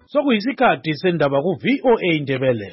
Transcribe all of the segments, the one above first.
Sokuyisikhathi sendaba ku VOA Indebele.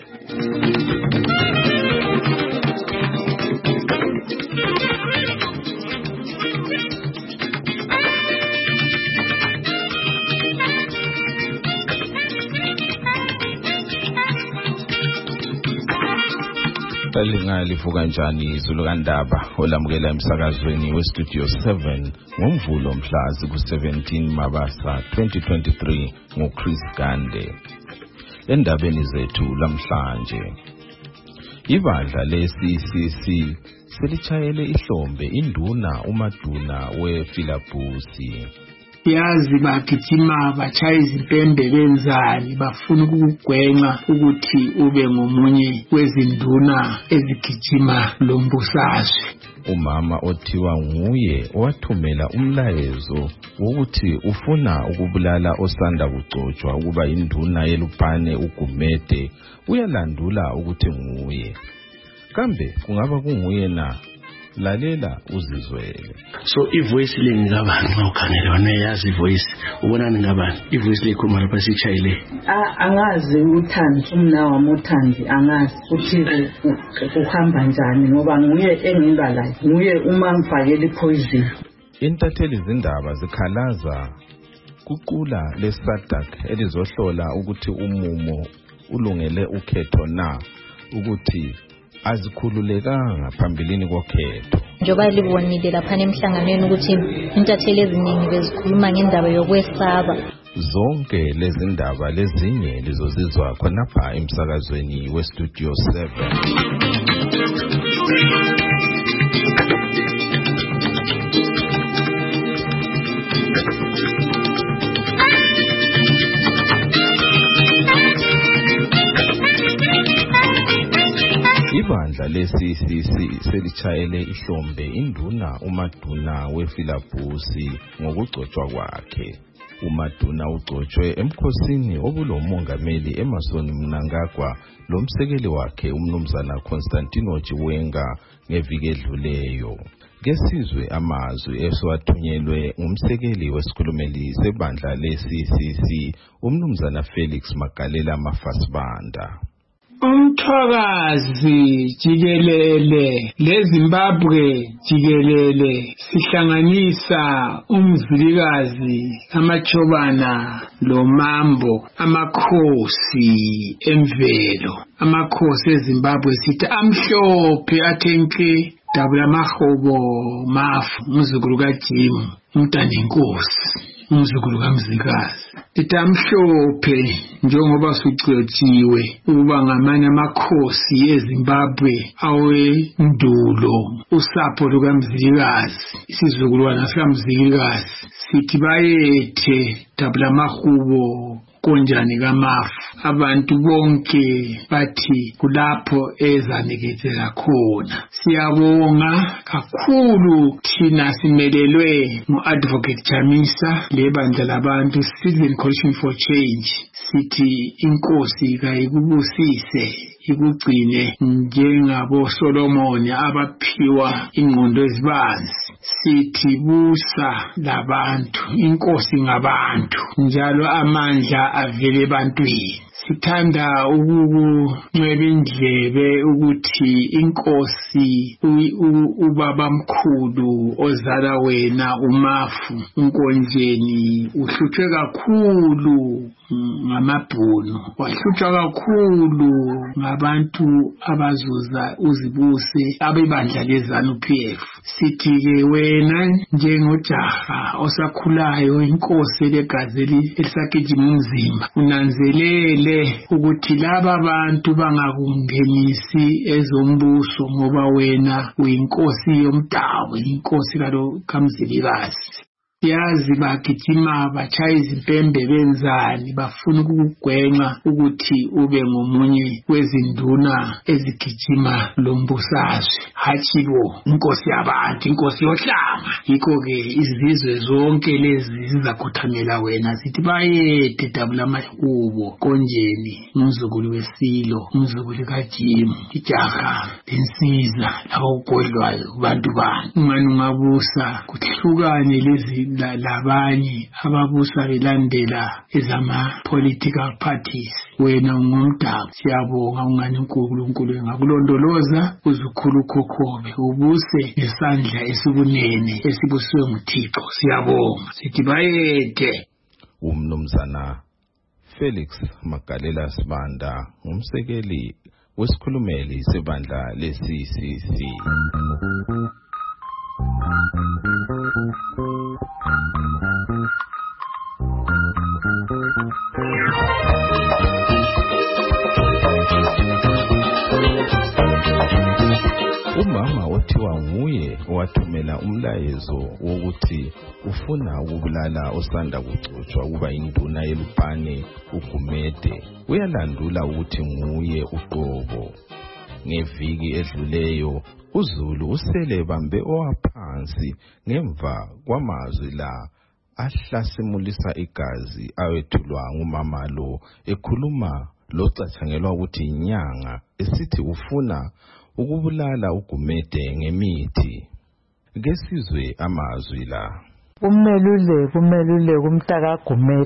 Livuka kanjani izulu kandaba olamukela emsakazweni westudio 7 ngomvulo mhla ku-17 Mabasa 2023 nguChris Gande. Endabeni zethu lamhlanje, ibandla le-CCC selitshayele ihlombe induna uMaduna weFilabusi. Yazi bagijima bachaya izimpembe benzani bafuna ukugwenxa ukuthi ube ngomunye wezinduna ezigijima lombusazwe. Umama othiwa nguye owathumela umlayezo wokuthi ufuna ukubulala osanda kugcotshwa ukuba induna yeLupane uGumede uyalandula ukuthi nguye. Kambe kungaba kunguye na? Lalela uzizwele. So ivoice le ngabani nxa ukhangele wena yazi ivoice ubonani ngabani ivoice le ikhuluma lapha sichayile angazi uThandi umna wami uThandi angazi ukuthi kuhamba njani ngoba nguye engingalayo nguye uma ngifakele poison. Intatheli izindaba zikhalaza kuqula leSADC elizohlola ukuthi umumo ulungele ukhetho na ukuthi azikhululekanga phambilini kokhetho. Njoba libonile lapha emhlanganweni ukuthi intatheli eziningi bezikhuluma ngendaba yokwesaba. Zonke lezi ndaba lezinye lizozizwa khonapha emsakazweni westudio 7. Ibandla le-CCC selitshayele ihlombe induna uMaduna weFilabusi ngokugcotshwa kwakhe. uMaduna ugcotshwe emkhosini obulomongameli Emmerson Mnangagwa lomsekeli wakhe umnumzana Constantino Chiwenga ngeviki edluleyo. Kesizwe amazwi esewathunyelwe ngumsekeli wesikhulumeli sebandla le-CCC umnumzana Felix Magalela Mafasibanda. Umthwakazi jikelele leZimbabwe jikelele sihlanganisa umzilikazi amachobana loMambo amakhosi emvelo. Amakhosi eZimbabwe sithi amhlophe athenke dabula mahobo mafu umzukulu kaJim umntanenkosi umzukulu kaMzilikazi. Itamhlophe njengoba sucwethiwe ukuba ngamanye amakhosi eZimbabwe awendulo usapho lukaMzilikazi isizukulwana sikaMzilikazi sithi bayethe dabula mahubo konjani kamafu. Abantu bonke bathi kulapho ezanikethela khona. Siyabonga kakhulu thina simelelwe ngu-Advocate Chamisa lebandla labantu Citizen Coalition for Change. Sithi inkosi kayikubusise ikugcine njengabo Solomon abaphiwa ingqondo ezibanzi. Sithi busa labantu, inkosi ngabantu, njalo amandla avele ebantwini. Sithanda ukuncweba indlebe ukuthi inkosi ubaba mkhulu ozala wena uMafu uNkonjeni uhlutshwe kakhulu ngamabhunu, wahlutshwa kakhulu ngabantu abazuza uzibuse abebandla leZANU-PF. Sithi-ke wena njengojaha osakhulayo inkosi legazi elisagijima umzimba unanzelele ukuthi laba bantu bangakungenisi ezombuso ngoba wena uyinkosi yomdabu, inkosi kaMzilikazi. Yazi bagijima bachaya izimpembe benzani bafuna ukugwenxa ukuthi ube ngomunye wezinduna ezigijima lombusazwe. Hachibo inkosi yabantu, inkosi yohlanga. Yikho-ke izizwe zonke lezi zizakhothamela wena zithi bayethe dabula mahubo konjeni umzukulu weSilo umzukulu kaJim ijaha lensiza labo ugodlwayo kubantu bani. Ungani ungabusa kuhlukane lezi labanye ababusa belandela ezama political parties. Wena ungumdabu, siyabonga ungani uNkulunkulu engakulondoloza uzukhulu khokhobe ubuse nesandla esibunene esibusiwe nguThixo. Siyabonga sithi bayede. Umnumzana Felix Magalela Sibanda ngumsekeli wesikhulumeli sebandla le-CCC. Umama othiwa nguye owathumela umlayezo wokuthi ufuna ukubulala osanda kugcotshwa kuba induna yeLupane uGumede uyalandula ukuthi nguye uQobo. Ngeviki edluleyo uZulu usele bambe owaphansi ngemva kwamazwi la ahlasimulisa igazi awethulwa ngumama lo ekhuluma locatshangelwa ukuthi inyanga esithi ufuna ukubulala uGumede ngemithi. Kesizwe amazwi la. Kumelule kumtaka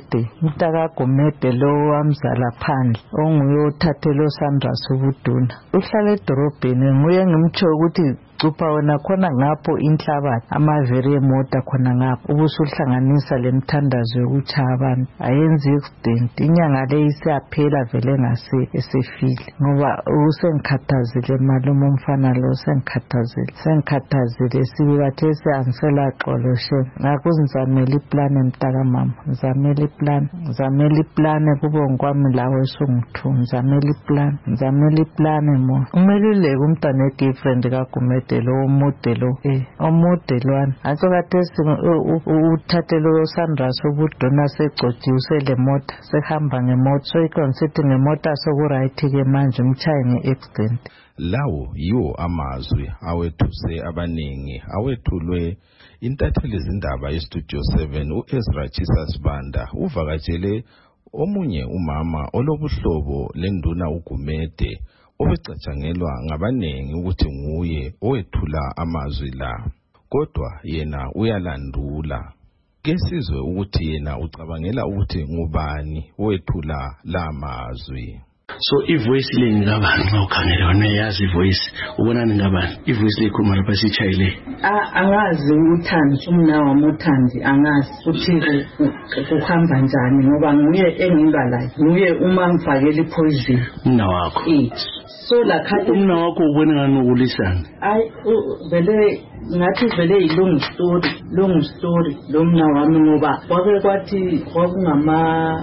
Gumede lo wamzala phandle onguye othathele uSandra Sobuduna. Uhlala edorobheni nguye ngimtsho ukuthi cupha wena khona ngapho inhlabathi amaveri emota khona ngapho ubusuhlanganisa lemthandazo yokuchaya abantu ayenzi accident inyanga le isiyaphela vele ngase esefile ngoba usengikhathazile malume umfana lo sengikhathazile sibikathese ansela xoloshe ngakuzizamela iplan emtaka mama ngizamela iplan kube ngikwami lawe songithu ngizamela iplan mo umelule kumntana girlfriend kaGumede lo omodelwana atsokathesi uthathelo Sandra Sobuduna segcotshiwe le mota sehamba ngemoto so iconsider ngemota sokuright ke manje umchaye ngeaccident. Lawo yiwo amazwi awethuse abaningi awethulwe intatheli izindaba yeStudio 7 uEzra Chisasibanda uvakatshele omunye umama olobuhlobo lenduna uGumede obecatshangelwa ngabanengi ukuthi nguye owethula amazwi la kodwa yena uyalandula. Kesizwe ukuthi yena ucabangela ukuthi ngubani owethula la mazwi. So ivoice le ngabani xa ukhangela wena yazi ivoice ubonani ngabani ivoice le khuluma lapha sichayile angazi uThandi umna wami uThandi angazi ukuthi kuhamba njani ngoba nguye engingalayo nguye uma ngifakela ipoison umna wakho so la khathi umna wakho ubona ngani ukulisana vele ngathi vele ilong story lo mna wami ngoba kwake kwathi kwakungama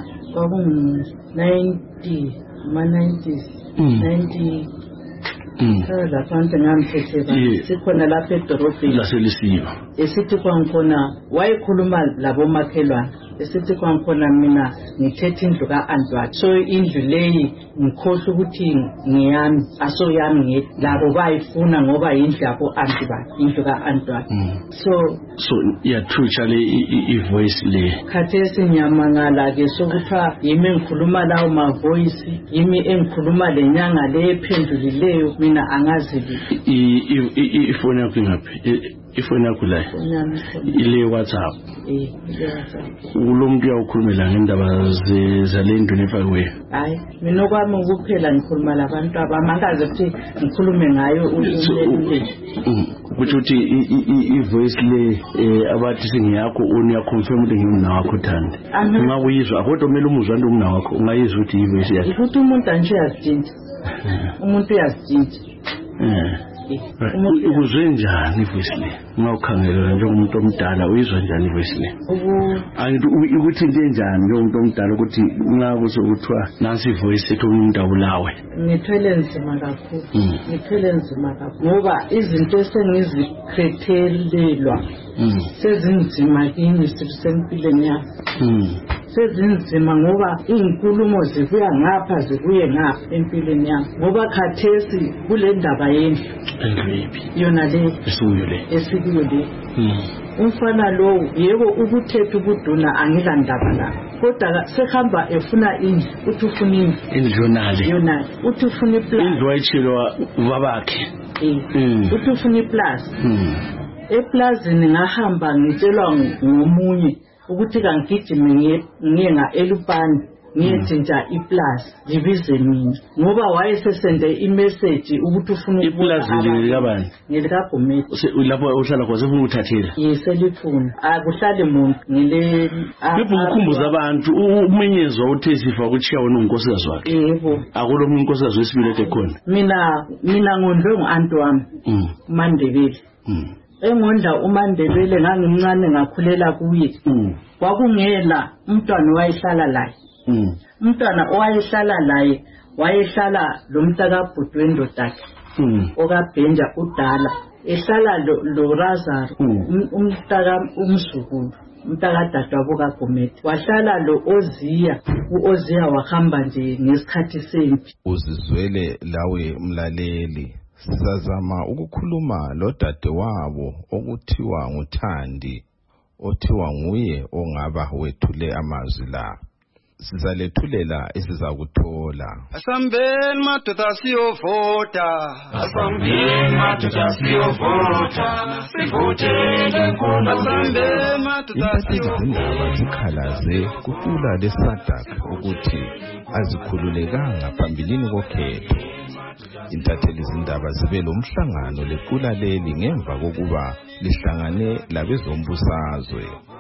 90 lapha ngamthetheka sikhona lapha edorobheni laselisiyo esithi kwangikhona wayekhuluma labomakhelwane esithi kwangikhona mina ngithethe indlu ka-anti wakhe so indlu leyi ngikhohlwa ukuthi ngiyami asoyami labo bayifuna ngoba yindlu yabo-anti bakhe indlu ka-anti wakhe so iyathutsha le ivoice le khathesi ngiyamangala-ke sokuthiwa yimi engikhuluma lawo mavoyisi yimi engikhuluma le nyanga le ephendulileyo mina angazi ifoni yakho ingaphi ifoni yakho la ile WhatsApp ulo muntu uyawukhulumela ngendaba zale nduna efakiweyo hayi mina okwami ukuphela ngikhuluma labantu abamangazi ukuthi ngikhulume ngayo ukuthi ivoice le abathi singiyakho uyaconfirm ukuthi ngimna wakho Thandi ungakuyizwa kodwa kumele umuzwa nto umna wakho ungayizwa ukuthi ivoice yakho ukuthi umuntu anje uyazitshintsha umuntu uyazitshintsha ukuzwe njani ivoice le ungawukhangelela njengomuntu omdala uyizwa njani ivoice le angithi ukuthi into enjani njengomuntu omdala ukuthi ungakuso kuthiwa nansi ivoice ethi umuntu abulawe ngithwele nzima kakhulu ngoba izinto esengizikhethelelwa sezinzima kimi sempilweni yami sezinzima ngoba inkulumo zibuya ngapha zibuye ngapha empilweni yami ngoba khathesi kule ndaba yendlu yona le esikuyo le umfana lo yebo ukuthetha ukuduna angilandaba la kodwa sehamba efuna indlu uthi ufuna indlu yonale uthi ufuna iplus indlu wayitshilwa babakhe uthi ufuna iplus eplazini ngahamba ngitshelwa ngomunye ukuthi kangigijime ngiye ngaElupane ngiyethinta iplaza ngibize mina ngoba wayesesende imessage ukuthi ufuna iplaza likabani ngelikagometi lapho uhlala khona ufuna ukuthathela yeselifuna akuhlali muntu ngile ukukhumbuza abantu umenyezwa uthi sifa ukuchiya wena unkosikazi wakhe yebo akulo umuntu unkosikazi wesibili ekhona mina ngondwe nguanti wami uMandebele engondla uMandebele ngangimncane ngakhulela kuye kwakungela umntwana wayehlala laye umntwana owayehlala laye wayehlala lo mntakabhuti wendodakhe okaBhenja udala ehlala lo Razaro umntaka umzukulu umntakadadewabo kaGometi wahlala lo uOziya wahamba nje ngesikhathi sempi. Uzizwele lawe mlaleli, sizazama ukukhuluma lodadewabo okuthiwa nguThandi, othiwa nguye ongaba wethule amazwi la. Sizalethulela esizakuthola. Asambeni madoda siyovota, asambeni madoda siyovota, sivotele nkulu. Asambeni madoda siyovota. Zikhalaze kuqula leSADC ukuthi azikhululekanga phambilini kokhetho. Intatheli izindaba zibe lomhlangano lequla leli ngemva kokuba lihlangane labezombusazwe.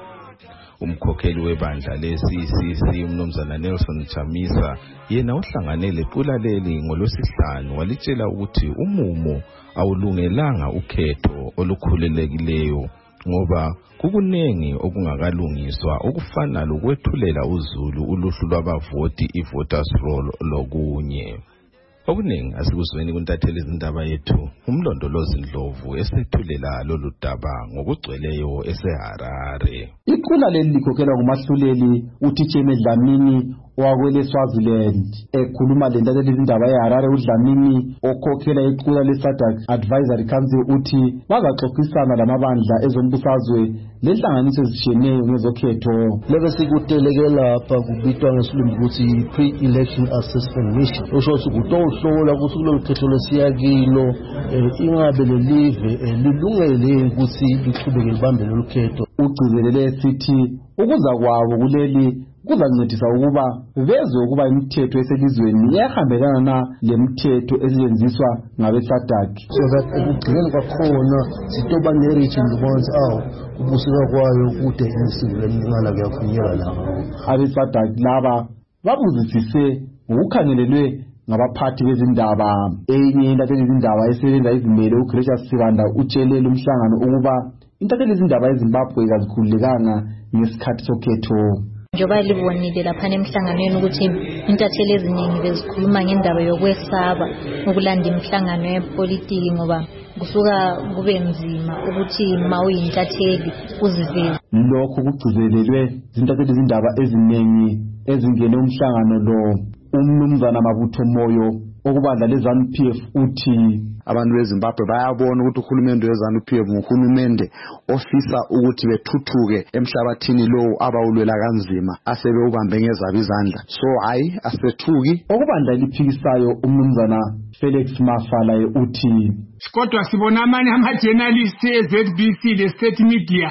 Umkhokheli webandla leCCC umnumzana Nelson Chamisa yena uhlangane lequla leli ngolwesihlanu walitshela ukuthi umumo awulungelanga ukhetho olukhulelekileyo ngoba kukunengi okungakalungiswa okufana lokwethulela uZulu uluhlu lwabavoti ivoters roll lokunye. Okuningi asikuzweni kuntatheli izindaba yethu umlondolozi Ndlovu esethulela lolu daba ngokugcweleyo eseHarare. Iqula leli likhokhelwa ngumahluleli uTicheme Dlamini owakwele Swaziland. Ekhuluma lentatheli izindaba eHarare uDlamini okhokhela iqula leSADC Advisory Council uthi bazaxoxisana lamabandla ezombusazwe lenhlanganiso ezishiyeneyo ngezokhetho. Lebe sikuteleke lapha kubitwa ngesilungu ukuthi pre-election assessment mission. Osho ukuhlola ukuthi kulolu khetho lesiyakilo ingabe lelive lilungele ukuthi liqhubeke libambe lolu khetho. Ugcizelele sithi ukuza kwabo kuleli kuzancedisa ukuba bezwe ukuba imithetho eselizweni iyahambelana na lemithetho esetshenziswa ngabeSADC. So that ekugcineni kwakhona sitoba ne-region bonds kubusika kwayo kude insiko lemingala kuyafunyela lapho. AbeSADC laba babuzisise ngokukhangelelwe ngabaphathi bezindaba. Enye intatheli izindaba esebenza izimele uGracious Sibanda utshelele umhlangano ukuba intatheli izindaba eZimbabwe kazikhululekanga ngesikhathi sokhetho. Njoba libonile lapha emhlanganweni ukuthi intatheli eziningi bezikhuluma ngendaba yokwesaba ukulanda imihlangano yepolitiki ngoba kusuka kube nzima ukuthi mawuyintatheli uziveze. Lokho kugcizelelwe izintatheli izindaba eziningi ezingene umhlangano lo. Umnumzana Mabutho Moyo okubandla leZANU-PF uthi abantu beZimbabwe bayabona ukuthi uhulumende weZANU-PF nguhulumende ofisa ukuthi bethuthuke emhlabathini lowo abawulwela kanzima asebewubambe ngezabo izandla. So hayi asethuki. Okubandla liphikisayo umnumzana Felix Mafalaye uthi kodwa sibona amanye ama-journalists eZBC le-State Media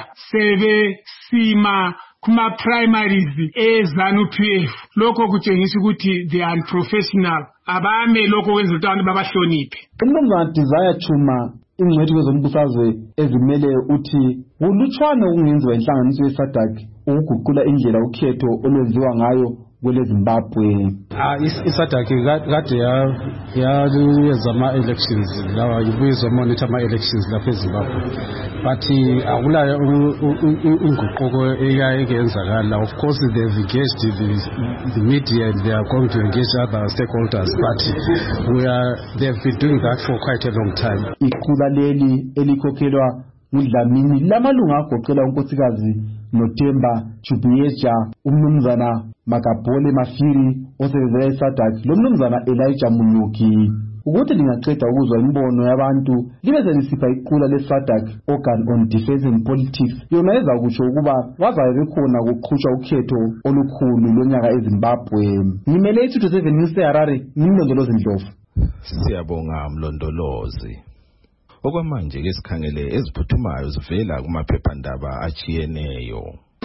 sima kuma-primaries eZANU-PF. Lokho kutshengisa ukuthi they are unprofessional. Abame lokho kwenza ukuthi abantu babahloniphe. Umnumzana Desire Chuma ingcwethi kwezombusazwe ezimele uthi kulutshwane okungenziwa inhlanganiso yeSADC ukuguqula indlela ukhetho olwenziwa ngayo kwele Zimbabwe. iSADC kade yayenza ama-elections lawa ibuyizwa monitor ama-elections lapha eZimbabwe but akulayo inguquko eyayenzakala. Of course they've engaged the media and they are going to engage other stakeholders but they've been doing that for quite a long time. Iqula leli elikhokhelwa nguDlamini lamalunga agoqela unkosikazi noThemba Chubuyeja, umnumzana Makabole Mafiri osebenzela iSADC, lo mnumzana Elijah Munyuki. Ukuthi lingaqeda ukuzwa imbono yabantu libe selisipha iqula leSADC Organ on Defense and Politics yona eza kusho ukuba bazabe bekhona ukuqhutshwa ukhetho olukhulu lonyaka eZimbabwe. Ngimele iThuto 7 News eHarare, ngimlondolozi Ndlovu. Siyabonga mlondolozi. okwamanje ke sikhangele eziphuthumayo zivela kumaphephandaba achiyeneyo.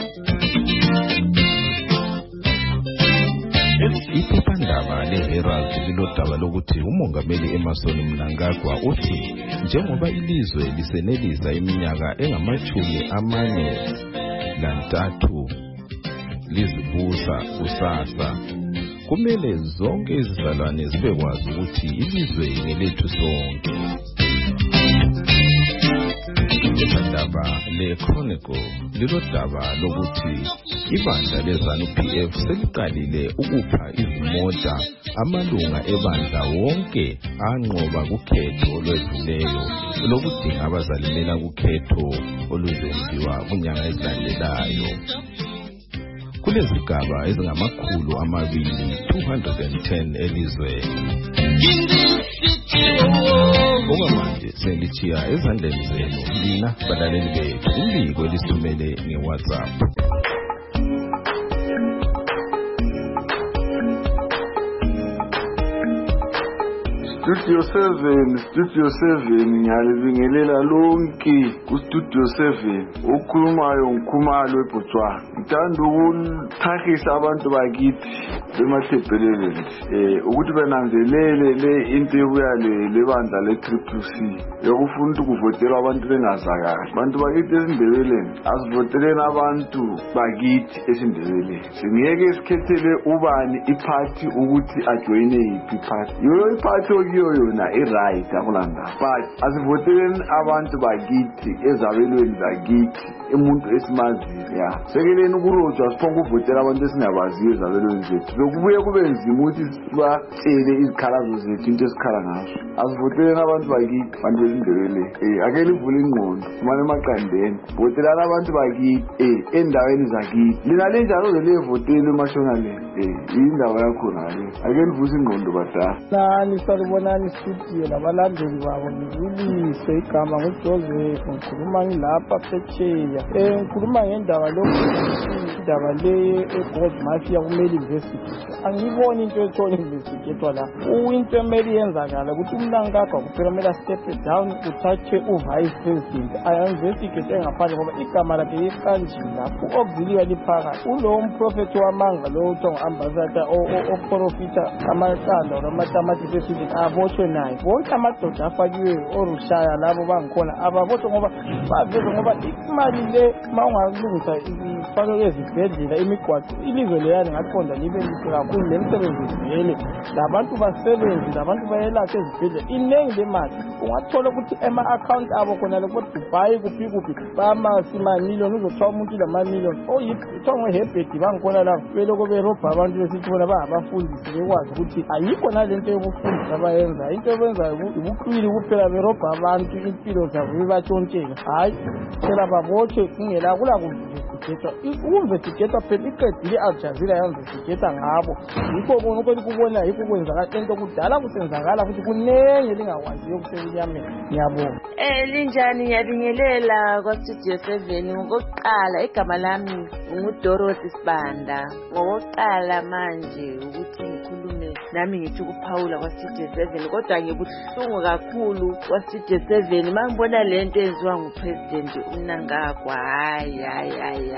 Iphephandaba leHerald lilodaba lokuthi umongameli Emmerson Mnangagwa uthi njengoba ilizwe lisenelisa iminyaka engama-43 lizibusa kusasa, kumele zonke izizalwane zibekwazi ukuthi ilizwe ngelethu sonke. Iphephandaba leChronicle lilodaba lokuthi ibandla leZANU-PF seliqalile ukupha izimota amalunga ebandla wonke anqoba kukhetho olwedluleyo lokudinga abazalimela kukhetho oluzenziwa kunyanga ezilandelayo. Kulezigaba ezingama-210 elizweni. Okwamanje selichiya ezandleni zenu lina balaleli bethu, umbiko elisithumele ngeWhatsApp. Studio 7 ngiyalibingelela lonke kuStudio 7 okhulumayo nguKhumalo eBotswana. Ngithanda ukuthahisa abantu bakithi bemathebheleleni ukuthi benanzelele le into ebuya lebandla le-CCC yokufuna ukuvotela abantu bengazakali. Abantu bakithi esindebeleni asivoteleni abantu bakithi esindebeleni. Singeke sikhethele ubani iphathi ukuthi ajoyine yiphi iphathi. Yoyo iphathi yona i-right akulanda, but asivoteleni abantu bakithi ezabelweni zakithi umuntu esimaziyo. Sekeleni ukurojwa siphonga ukuvotela abantu esingabaziyo ezabelweni zethu. Bekubuye kube nzima ukuthi sibatshele izikhalazo zethu into esikhala ngazo. Asivoteleni abantu bakithi, abantu besindebeleni. Ake livule ingqondo, simane emaqandeni. Votelani abantu bakithi endaweni zakithi. Lina linjalo zelevotele emashonaleni. Indaba yakhona le. Ake livuse ingqondo badala. Nani salibonani studio labalandeli babo ngibulise igama nguJoseph ngikhuluma ngilapha phetsheya. Ngikhuluma ngendaba indaba le eGold Mafia kumele University. Angiboni into ethola investigate la. Into emeli yenzakala ukuthi uMnangagwa kuphela kumele step down uthathe uvice president. Investigate engaphandle ngoba igama lakhe likanjini lapho okuziwa liphakathi. Ulo umprofeti wamanga lo uthonga ambassador oprofita amaqanda namatamati president aboshwe naye. Bonke amadoda afakiwe orushaya labo bangikhona ababoshwe ngoba baveze ngoba imali le mawungalungisa ifano ezibhedlela imigwaqo ilizwe leyani ngaqonda libe lihle kakhulu lemisebenzi ivele labantu basebenzi labantu bayelapha ezibhedlela inengi lemali ungathola ukuthi ema-account abo khona lokho Dubai kuphi bama-million uzothola umuntu lama-million oyithongwe hebhedi bangikhona la beloko berobha abantu besithi bona bangabafundisi bekwazi ukuthi ayikho nalento yokufundisa abayenza into ebenzayo ubuqili kuphela berobha abantu impilo zabo bebatshontsheka hayi phela babotshwe kungela kula ukumvestigeta phela iqedile i-Al Jazeera yamvestigeta ngabo yikho konke kubona yikho kwenzakala into kudala kusenzakala futhi kunenye lingakwaziyo kusenyameni. Ngiyabonga. Linjani ngiyabingelela kwaStudio 7. Ngokuqala igama lami nguDorothy Sibanda. Ngokuqala manje ukuthi ngikhulume nami ngithi ukuphawula kwaStudio 7 kodwa ngibuhlungu kakhulu kwaStudio 7 mangibona lento enziwa nguPresident uMnangagwa. Hayi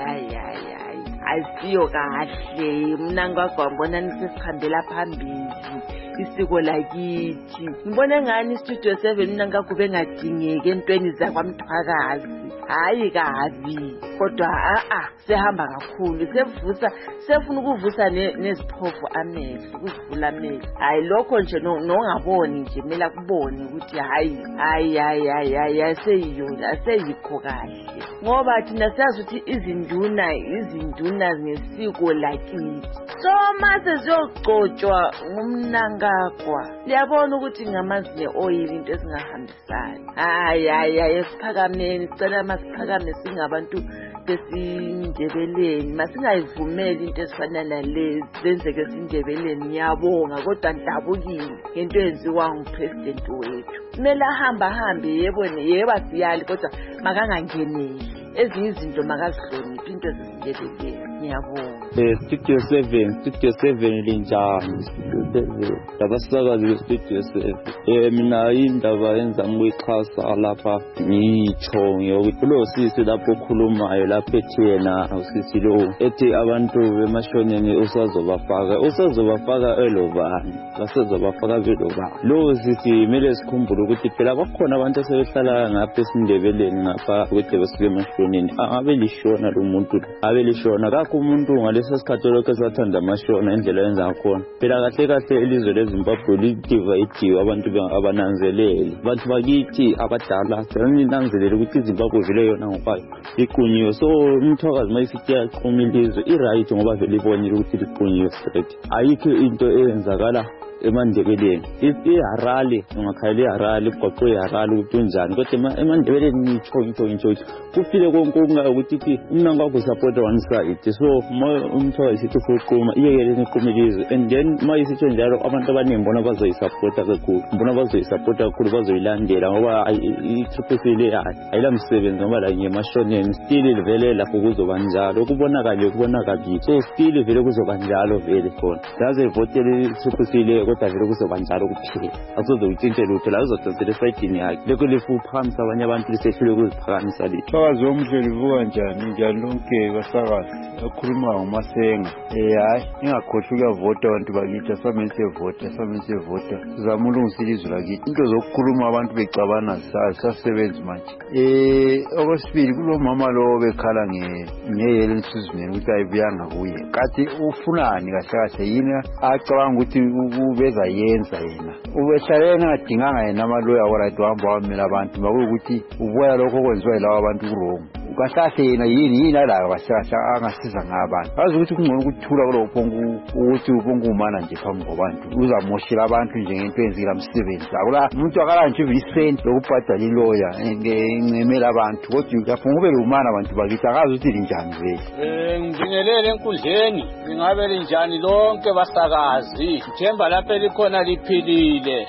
asiyo kahle. Mnangagwa ngibona nisesihambela phambili isiko lakithi. Ngibona ngani iStudio 7 Mnangagwa bengadingeki entweni zakwamthwakazi. Hayi kabi kodwa sehamba kakhulu sefuna ukuvusa neziphofu amehlo ukuvula amehlo. Hayi lokho nje nongaboni nje kumele kubone ukuthi hayi seyikho kahle ngoba thina siyazi ukuthi izinduna ngesiko lakithi. So mase ziyogcotshwa ngumnangagwa liyabona ukuthi ngamazinye oil into esingahambisani. Hayi esiphakameni sicela masiphakame singabantu besindebeleni masingayivumeli into ezifana nalezi zenzeke esindebeleni. Ngiyabonga kodwa ndabukile ngento yenziwa ngupresident wethu. Kumele ahambe yebo siyali kodwa makangangeneli ezinye izinto makazihloniphe into ezisindelekile. Ngiyabonga. Studio 7 linjani? Labasakazi be-Studio 7. Mina indaba yenza ngikuyixhasa lapha ngitsho ngiyokuthi lo sisi lapho okhulumayo lapha ethi yena usisi lo ethi abantu bemashoneni usazobafaka elobani basezobafaka belobani. Lo sisi kumele sikhumbule ukuthi phela bakhona abantu asebehlala ngapha esindebeleni ngapha ukuthi basuke emashoneni abe lishona lo muntu abe lishona kakho umuntu ngaleso sikhathi lokho sathanda amashona indlela yenza ngakhona. Phela kahle elizwe leZimbabwe lidivide abantu abananzelele abantu bakithi abadala seninanzelele ukuthi iZimbabwe vele yona ngokwayo iqunyiwe. So umthakazi mayisithi yaqhuma ilizwe i-right ngoba vele ibonile ukuthi liqunyiwe straight. Ayikho into eyenzakala emandebeleni iharali ungakhayela iharali ugoqo iharali ukuthi unjani kodwa emandebeleni ngitsho kufile konke ukuthi umnango wakho support one side. So umthakazi sithi uqhuma iyekeleni iqhuma ilizwe and then mayisithi njalo abantu abaningi bona bazoyisupport kakhulu bazoyilandela ngoba iTripoli ayilamsebenzi ngoba la ngemashoneni still vele lapho kuzoba njalo kubonakala so still vele kuzoba njalo vele khona yaze votele iTripoli kodwa vele kuzoba njalo kuphela asozoyitshintshe lutho la uzodonsela esayidini yakhe lokho lifuphamisa abanye abantu lisehlule ukuziphakamisa litho. Sakazi omhle livuka njani lonke basakazi akhuluma ngoMasenga hayi ingakhohlwa ukuyavota abantu bakithi asamenze vota sizama ulungisa ilizwe lakithi into zokukhuluma abantu becabana sasebenzi manje. Okwesibili kulo mama lo bekhala ngeyele nsizimeni ukuthi ayibuyanga kuye kathi ufunani kahle yini acabanga ukuthi ubeza yenza yena ubehlale engadinganga yena amaloya oright wahamba wamela abantu makuwukuthi ubuya lokho okwenziwa yilawa abantu kurongo kahle yena yini la basasha angasiza ngabantu azi ukuthi kungcono ukuthula kulo ukuthi ubonke umana nje phambi kwabantu uzamoshela abantu nje ngento enzila msebenzi akula umuntu akala nje isent lokubhadala iloya ngcemela abantu kodwa uyafunga ube umana abantu bakithi akazi ukuthi linjani vele. Ngibingelele enkundleni ingabe linjani lonke basakazi Themba lapha likhona liphilile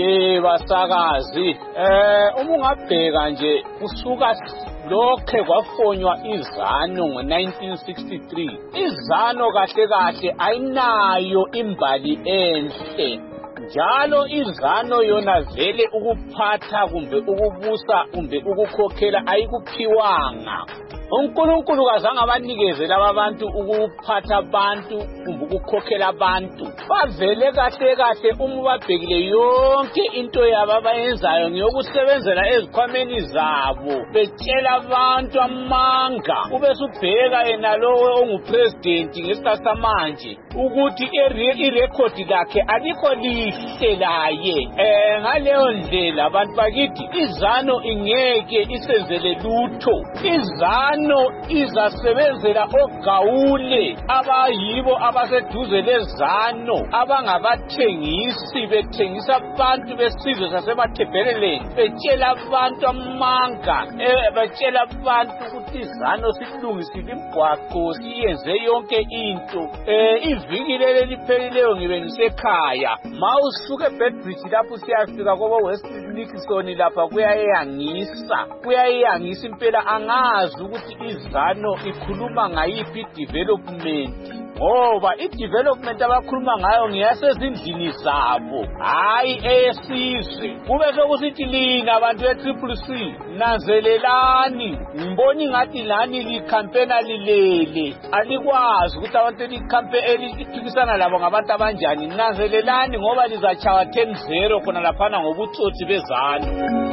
basakazi uma ungabheka nje kusuka lokhe kwafonywa izano ngo1963 izano kahle ayinayo imbali enhle njalo izano yona vele ukuphatha kumbe ukubusa kumbe ukukhokhela ayikuphiwanga. uNkulunkulu kazange abanikeze laba abantu ukuphatha abantu kumbe ukukhokhela abantu bavele kahle uma babhekile yonke into yabo abayenzayo ngiyokusebenzela ezikhwameni zabo betshela abantu amanga ube subheka yena lowo ongupresident ngesikhathi samanje ukuthi irecord lakhe alikho lihle laye ngaleyo ndlela abantu bakithi izano ingeke isenzele lutho izano izasebenzela ogawule abayibo abaseduze lezano abangabathengisi bethengisa abantu besizwe sasemathebheleleni betshela abantu amanga betshela abantu ukuthi izano silungisile imgwaqo siyenze yonke into iviki leli liphelileyo ngibe ngisekhaya mawusuke eBedbridge lapho siyafika kobo West Nixon lapha kuyayangisa impela angazi ukuthi izano ikhuluma ngayiphi development ngoba i-development abakhuluma ngayo ngiyasezindlini zabo hayi eyesizwe kube sokusithi lina abantu be-CCC nanzelelani ngibona ingathi lani likhampena lilele alikwazi ukuthi abantu eliphikisana labo ngabantu abanjani nanzelelani ngoba lizachawa 10-0 khona laphana ngobutsotsi bezano.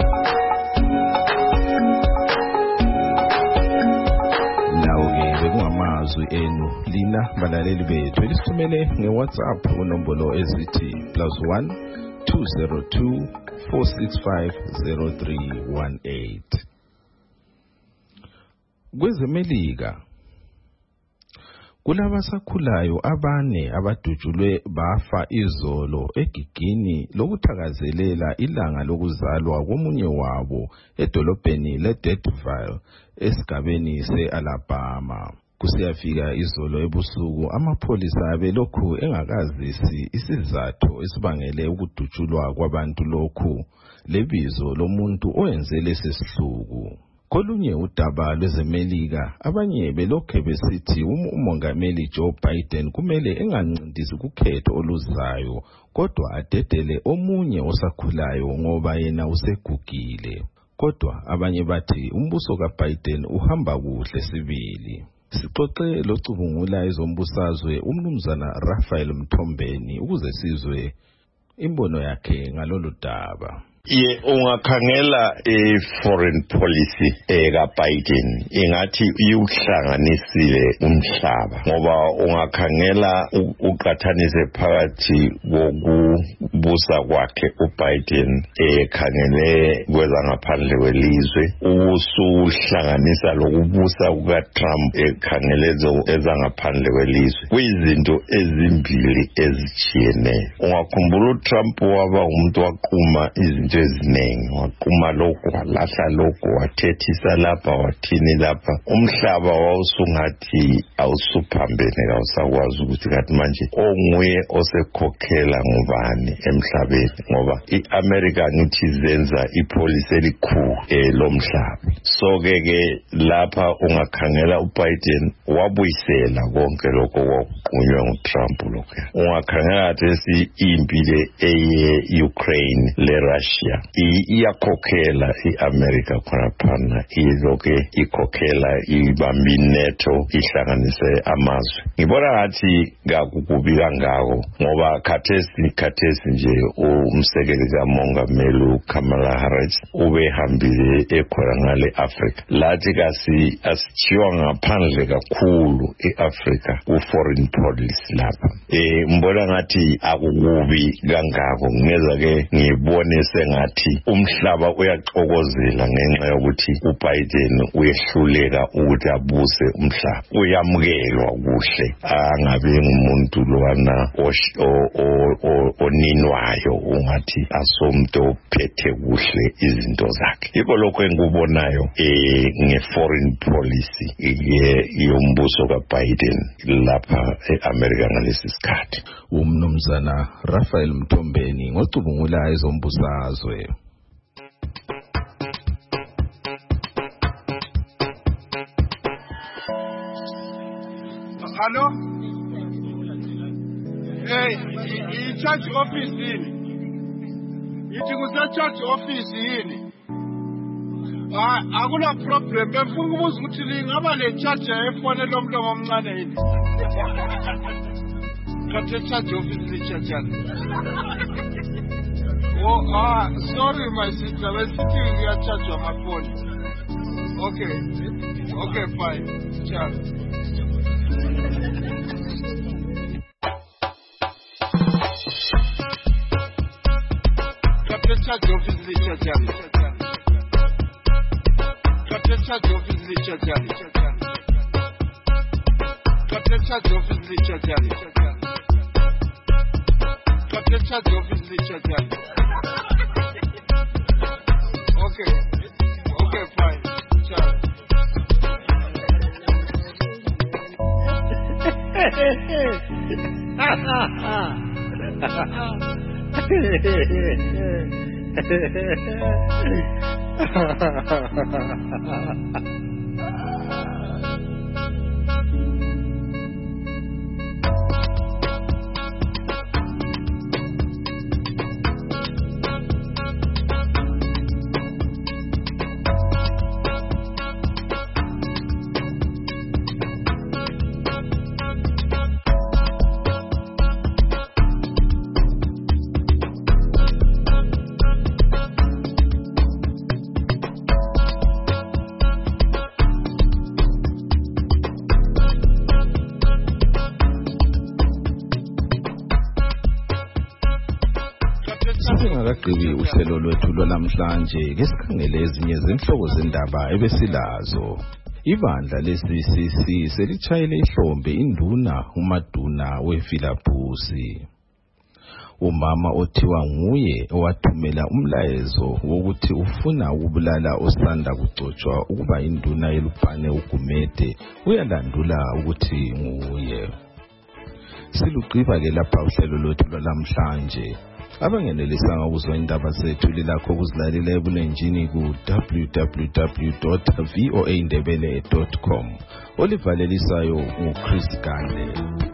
Amazwi enu lina balaleli bethu elisithumele ngeWhatsApp unombolo ezithi +1 202 465 0318. Kwezemelika kulabasakhulayo abane abadutshulwe bafa izolo egigini lokuthakazelela ilanga lokuzalwa komunye wabo edolobheni leDeadville esigabeni seAlabama. Kusiyafika izolo ebusuku amapholisa abelokhu engakazisi isizathu esibangele ukudutshulwa kwabantu lokhu lebizo lomuntu oyenze lesihluku. Kolunye udaba lwezemelika abanye belokhe besithi umongameli Joe Biden kumele engancindisi ukhetho oluzayo kodwa adedele omunye osakhulayo ngoba yena usegugile. Kodwa abanye bathi umbuso kaBiden uhamba kuhle sibili. Sixoxe locubungula ezombusazwe umnumzana Raphael Mthombeni ukuze sizwe imbono yakhe ngalolu daba. Ungakhangela foreign policy kaBiden ingathi uyuhlanganisile umhlaba ngoba ungakhangela uqathanise phakathi kokubusa kwakhe uBiden ekhangele kwezangaphandle kwelizwe usuhlanganisa lokubusa kukaTrump ekhangele ezangaphandle kwelizwe kuyizinto ezimbili ezijiyeneyo. Ungakhumbula uTrump waba umuntu waquma izinto eziningi waquma lokho walahla lokho wathethisa lapha wathini lapha umhlaba wawusungathi awusuphambene awusakwazi ukuthi kanti manje onguye osekhokhela ngubani emhlabeni ngoba iAmerica ngithi zenza ipolicy elikhulu lomhlaba. So ke lapha ungakhangela uBiden wabuyisela konke lokho kwaqunywa nguTrump lokho. Ungakhangela ukuthi impilo eyeUkraine leRussia iyakhokhela iAmerica khonaphana iloke ikhokhela ibambi NATO ihlanganise amazwe. Ngibona ngathi ngakukubi kangako ngoba khathesi nje umsekeli kamongameli Kamala Harris ubehambile ekhona ngale Africa. Lathi asithiwa ngaphandle kakhulu eAfrica ku-foreign policy lapha. Mbona ngathi akukubi kangako ngeza ke ngibone sengathi umhlaba uyaxokozela ngenxa yokuthi uBiden uyehluleka ukuthi abuse umhlaba. Uyamukelwa kuhle angabe ngumuntu lwana oninwayo ungathi asomntu ophethe kuhle izinto zakhe. Yiko lokho engikubonayo nge-foreign policy yombuso kaBiden lapha eAmerica ngalesi sikhathi. Umnumzana Raphael Mthombeni ngocubungula ezombusazwe. Hello? Hey, i-church office yini? Yithi kuse-church office yini? Akula problem. Befuna ukubuza ukuthi lingaba le-charger efonela omlomo omncane yini? Kati e-church office li-charger. Oh, sorry my sister. We're sitting here charge on my phone. Okay, fine. Ciao. Charge office li-charger. Charge office li-charger. Charge office li-charger. Charge office li-charger. Okay, fine. Ciao. Singakagqibi uhlelo lwethu lwanamhlanje ke sikhangele ezinye zenhloko zendaba ebesilazo. Ibandla leCCC selitshayele ihlombe induna uMaduna weFilaphusi. Umama othiwa nguye owathumela umlayezo wokuthi ufuna ukubulala osanda kugcotshwa ukuba induna yeLupane uGumede uyalandula ukuthi nguye. Siluqiba ke lapha uhlelo lwethu lwanamhlanje. abangenelisanga ukuzwa indaba zethu lilakho ukuzilalela ebulenjini ku www.voaindebele.com. Olivalelisayo nguChris Gande.